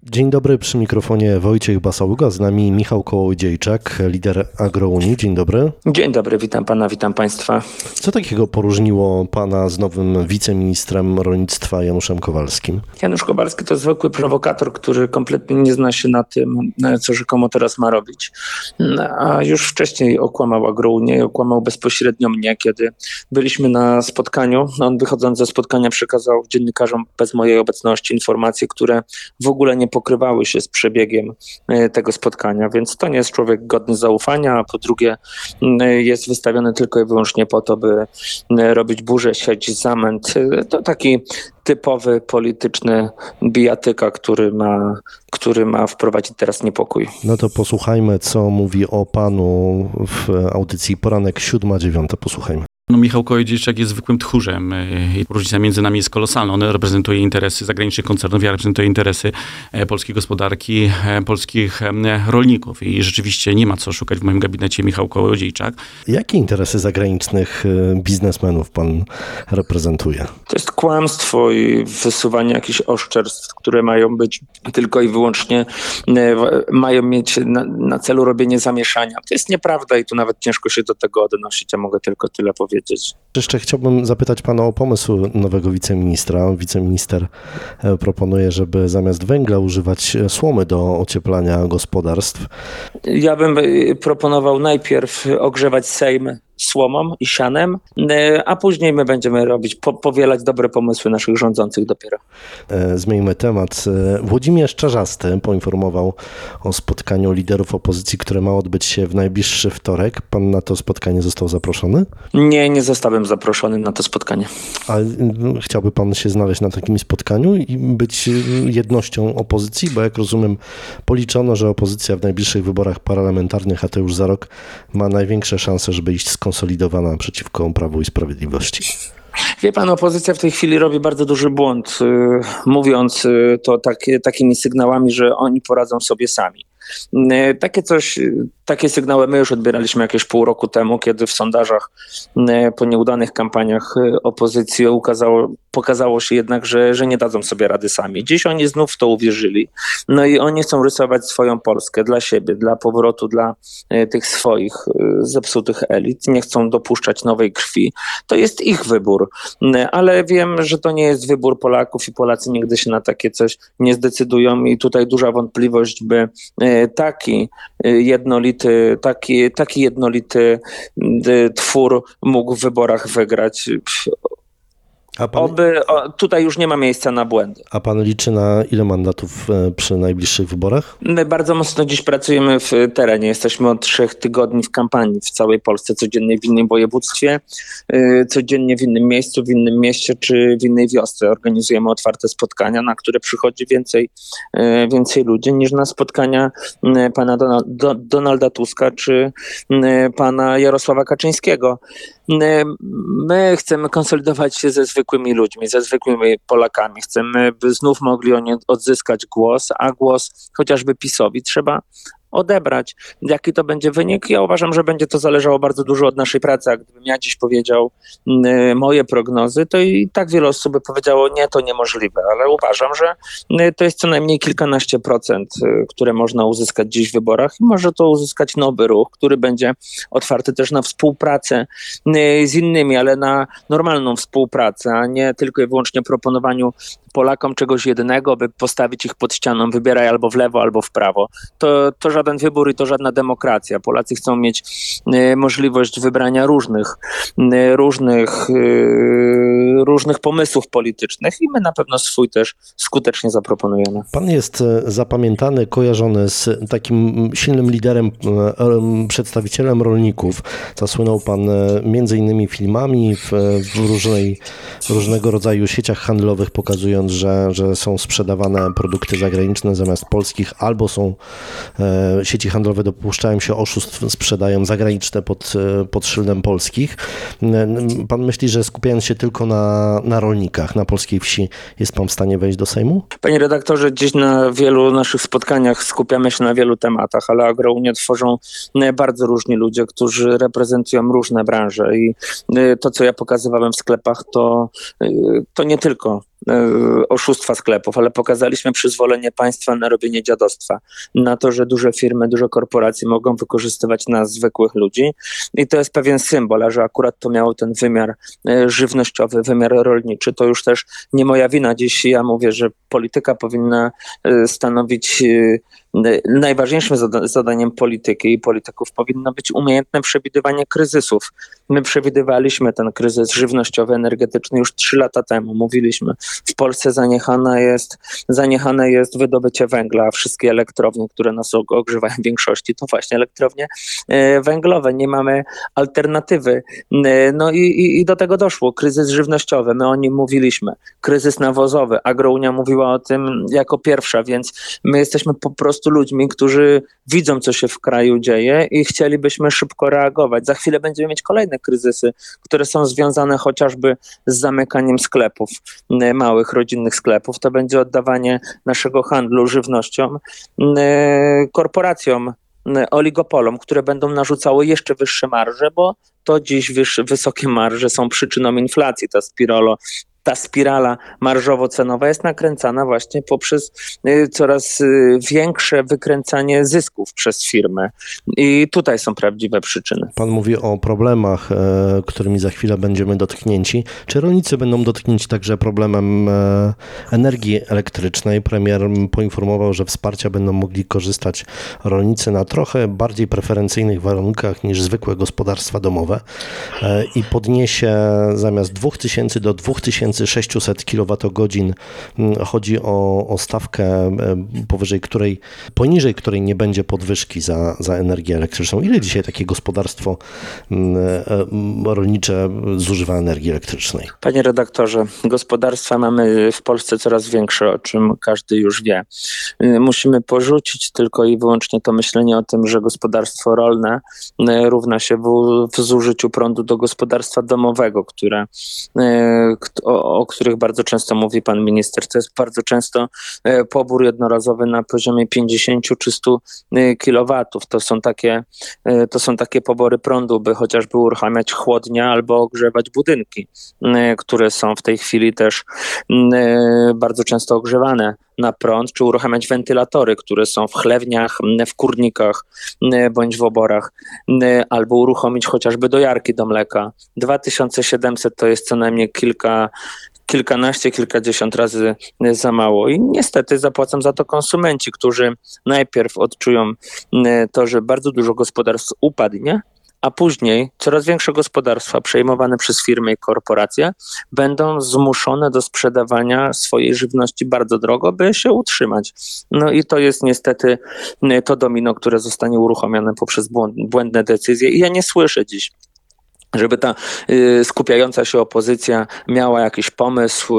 Dzień dobry, przy mikrofonie Wojciech Basaługa, z nami Michał Kołodziejczak, lider Agrounii. Dzień dobry. Dzień dobry, witam pana, witam państwa. Co takiego poróżniło pana z nowym wiceministrem rolnictwa Januszem Kowalskim? Janusz Kowalski to zwykły prowokator, który kompletnie nie zna się na tym, co rzekomo teraz ma robić. A już wcześniej okłamał Agrounię, okłamał bezpośrednio mnie, kiedy byliśmy na spotkaniu. On wychodząc ze spotkania przekazał dziennikarzom bez mojej obecności informacje, które w ogóle nie pokrywały się z przebiegiem tego spotkania, więc to nie jest człowiek godny zaufania, a po drugie jest wystawiony tylko i wyłącznie po to, by robić burzę, siać zamęt. To taki typowy polityczny bijatyka, który ma wprowadzić teraz niepokój. No to posłuchajmy, co mówi o panu w audycji Poranek 7-9. Posłuchajmy. Michał Kołodziejczak jest zwykłym tchórzem i różnica między nami jest kolosalna. On reprezentuje interesy zagranicznych koncernów, ja reprezentuję interesy polskiej gospodarki, polskich rolników i rzeczywiście nie ma co szukać w moim gabinecie Michał Kołodziejczak. Jakie interesy zagranicznych biznesmenów pan reprezentuje? To jest kłamstwo i wysuwanie jakichś oszczerstw, które mają być tylko i wyłącznie, mają mieć na celu robienie zamieszania. To jest nieprawda i tu nawet ciężko się do tego odnosić, ja mogę tylko tyle powiedzieć. Jeszcze chciałbym zapytać pana o pomysł nowego wiceministra. Wiceminister proponuje, żeby zamiast węgla używać słomy do ocieplania gospodarstw. Ja bym proponował najpierw ogrzewać Sejm słomą i sianem, a później my będziemy powielać dobre pomysły naszych rządzących dopiero. Zmieńmy temat. Włodzimierz Czarzasty poinformował o spotkaniu liderów opozycji, które ma odbyć się w najbliższy wtorek. Pan na to spotkanie został zaproszony? Nie zostałem zaproszony na to spotkanie. A chciałby pan się znaleźć na takim spotkaniu i być jednością opozycji? Bo jak rozumiem, policzono, że opozycja w najbliższych wyborach parlamentarnych, a to już za rok, ma największe szanse, żeby iść skonsolidowana przeciwko Prawu i Sprawiedliwości. Wie pan, opozycja w tej chwili robi bardzo duży błąd, mówiąc to takimi sygnałami, że oni poradzą sobie sami. Takie sygnały my już odbieraliśmy jakieś pół roku temu, kiedy w sondażach po nieudanych kampaniach opozycji pokazało się jednak, że nie dadzą sobie rady sami. Dziś oni znów w to uwierzyli. No i oni chcą rysować swoją Polskę dla siebie, dla powrotu, dla tych swoich zepsutych elit. Nie chcą dopuszczać nowej krwi. To jest ich wybór, ale wiem, że to nie jest wybór Polaków i Polacy nigdy się na takie coś nie zdecydują i tutaj duża wątpliwość, by taki jednolity twór mógł w wyborach wygrać. Tutaj już nie ma miejsca na błędy. A pan liczy na ile mandatów przy najbliższych wyborach? My bardzo mocno dziś pracujemy w terenie. Jesteśmy od 3 tygodni w kampanii w całej Polsce, codziennie w innym województwie, codziennie w innym miejscu, w innym mieście czy w innej wiosce. Organizujemy otwarte spotkania, na które przychodzi więcej ludzi niż na spotkania pana Donalda Tuska czy pana Jarosława Kaczyńskiego. My chcemy konsolidować się ze zwykłymi ludźmi, ze zwykłymi Polakami. Chcemy, by znów mogli oni odzyskać głos, a głos chociażby PiS-owi trzeba odebrać. Jaki to będzie wynik? Ja uważam, że będzie to zależało bardzo dużo od naszej pracy. A gdybym ja dziś powiedział moje prognozy, to i tak wiele osób by powiedziało, nie, to niemożliwe, ale uważam, że to jest co najmniej kilkanaście procent, które można uzyskać dziś w wyborach i może to uzyskać nowy ruch, który będzie otwarty też na współpracę z innymi, ale na normalną współpracę, a nie tylko i wyłącznie proponowaniu Polakom czegoś jednego, by postawić ich pod ścianą, wybieraj albo w lewo, albo w prawo. To żaden wybór i to żadna demokracja. Polacy chcą mieć możliwość wybrania różnych pomysłów politycznych i my na pewno swój też skutecznie zaproponujemy. Pan jest zapamiętany, kojarzony z takim silnym liderem, przedstawicielem rolników. Zasłynął pan między innymi filmami w różnego rodzaju sieciach handlowych, pokazując, że są sprzedawane produkty zagraniczne zamiast polskich, albo są sieci handlowe dopuszczają się oszustw, sprzedają zagraniczne pod szyldem polskich. Pan myśli, że skupiając się tylko na rolnikach, na polskiej wsi, jest pan w stanie wejść do Sejmu? Panie redaktorze, dziś na wielu naszych spotkaniach skupiamy się na wielu tematach, ale Agrounię tworzą bardzo różni ludzie, którzy reprezentują różne branże i to, co ja pokazywałem w sklepach, to nie tylko oszustwa sklepów, ale pokazaliśmy przyzwolenie państwa na robienie dziadostwa, na to, że duże firmy, duże korporacje mogą wykorzystywać nas, zwykłych ludzi i to jest pewien symbol, a że akurat to miało ten wymiar żywnościowy, wymiar rolniczy, to już też nie moja wina. Dziś ja mówię, że polityka powinna stanowić najważniejszym zadaniem polityki i polityków powinno być umiejętne przewidywanie kryzysów. My przewidywaliśmy ten kryzys żywnościowy, energetyczny już 3 lata temu. Mówiliśmy, w Polsce zaniechane jest wydobycie węgla, a wszystkie elektrownie, które nas ogrzewają w większości, to właśnie elektrownie węglowe. Nie mamy alternatywy. No i do tego doszło. Kryzys żywnościowy, my o nim mówiliśmy. Kryzys nawozowy, Agrounia mówiła o tym jako pierwsza, więc my jesteśmy po prostu ludźmi, którzy widzą, co się w kraju dzieje i chcielibyśmy szybko reagować. Za chwilę będziemy mieć kolejne kryzysy, które są związane chociażby z zamykaniem sklepów, małych, rodzinnych sklepów. To będzie oddawanie naszego handlu żywnością korporacjom, oligopolom, które będą narzucały jeszcze wyższe marże, bo to dziś wysokie marże są przyczyną inflacji. Ta spirala marżowo-cenowa jest nakręcana właśnie poprzez coraz większe wykręcanie zysków przez firmy. I tutaj są prawdziwe przyczyny. Pan mówi o problemach, którymi za chwilę będziemy dotknięci. Czy rolnicy będą dotknięci także problemem energii elektrycznej? Premier poinformował, że wsparcia będą mogli korzystać rolnicy na trochę bardziej preferencyjnych warunkach niż zwykłe gospodarstwa domowe i podniesie zamiast 2000 do 2600 kWh. Chodzi o stawkę poniżej której nie będzie podwyżki za energię elektryczną. Ile dzisiaj takie gospodarstwo rolnicze zużywa energii elektrycznej? Panie redaktorze, gospodarstwa mamy w Polsce coraz większe, o czym każdy już wie. Musimy porzucić tylko i wyłącznie to myślenie o tym, że gospodarstwo rolne równa się w zużyciu prądu do gospodarstwa domowego, o których bardzo często mówi pan minister. To jest bardzo często pobór jednorazowy na poziomie 50 czy 100 kW. To są takie pobory prądu, by chociażby uruchamiać chłodnie albo ogrzewać budynki, które są w tej chwili też bardzo często ogrzewane na prąd, czy uruchamiać wentylatory, które są w chlewniach, w kurnikach bądź w oborach, albo uruchomić chociażby dojarki do mleka. 2700 to jest co najmniej kilkanaście, kilkadziesiąt razy za mało i niestety zapłacą za to konsumenci, którzy najpierw odczują to, że bardzo dużo gospodarstw upadnie, a później coraz większe gospodarstwa przejmowane przez firmy i korporacje będą zmuszone do sprzedawania swojej żywności bardzo drogo, by się utrzymać. No i to jest niestety to domino, które zostanie uruchomione poprzez błędne decyzje i ja nie słyszę dziś, żeby ta skupiająca się opozycja miała jakiś pomysł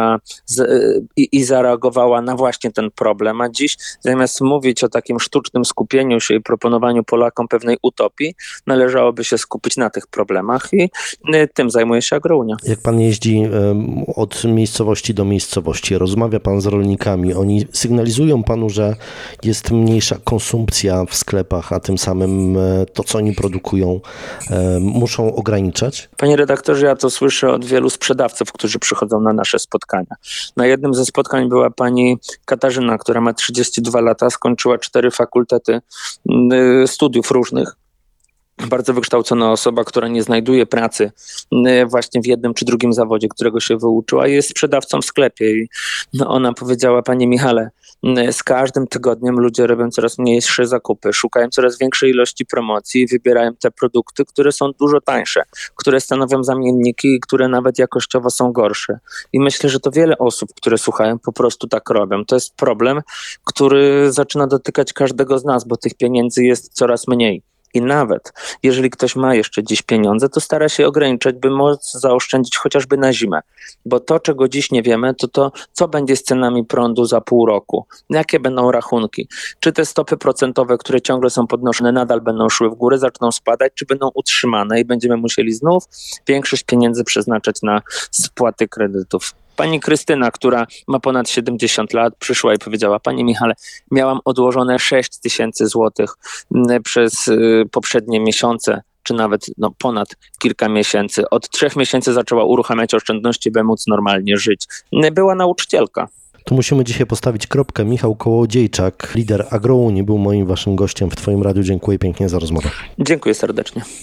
i zareagowała na właśnie ten problem. A dziś zamiast mówić o takim sztucznym skupieniu się i proponowaniu Polakom pewnej utopii, należałoby się skupić na tych problemach i tym zajmuje się Agrounia. Jak pan jeździ od miejscowości do miejscowości, rozmawia pan z rolnikami, oni sygnalizują panu, że jest mniejsza konsumpcja w sklepach, a tym samym to, co oni produkują, muszą ograniczać? Panie redaktorze, ja to słyszę od wielu sprzedawców, którzy przychodzą na nasze spotkania. Na jednym ze spotkań była pani Katarzyna, która ma 32 lata, skończyła 4 fakultety studiów różnych. Bardzo wykształcona osoba, która nie znajduje pracy właśnie w jednym czy drugim zawodzie, którego się wyuczyła, jest sprzedawcą w sklepie. I ona powiedziała: panie Michale, z każdym tygodniem ludzie robią coraz mniejsze zakupy, szukają coraz większej ilości promocji i wybierają te produkty, które są dużo tańsze, które stanowią zamienniki i które nawet jakościowo są gorsze. I myślę, że to wiele osób, które słuchają, po prostu tak robią. To jest problem, który zaczyna dotykać każdego z nas, bo tych pieniędzy jest coraz mniej. I nawet jeżeli ktoś ma jeszcze dziś pieniądze, to stara się ograniczać, by móc zaoszczędzić chociażby na zimę. Bo to, czego dziś nie wiemy, to co będzie z cenami prądu za pół roku? Jakie będą rachunki? Czy te stopy procentowe, które ciągle są podnoszone, nadal będą szły w górę, zaczną spadać, czy będą utrzymane i będziemy musieli znów większość pieniędzy przeznaczać na spłaty kredytów? Pani Krystyna, która ma ponad 70 lat, przyszła i powiedziała: panie Michale, miałam odłożone 6 000 złotych przez poprzednie miesiące czy nawet ponad kilka miesięcy. Od 3 miesięcy zaczęła uruchamiać oszczędności, by móc normalnie żyć. Była nauczycielka. Tu musimy dzisiaj postawić kropkę. Michał Kołodziejczak, lider Agrounii, był moim waszym gościem w Twoim radiu. Dziękuję pięknie za rozmowę. Dziękuję serdecznie.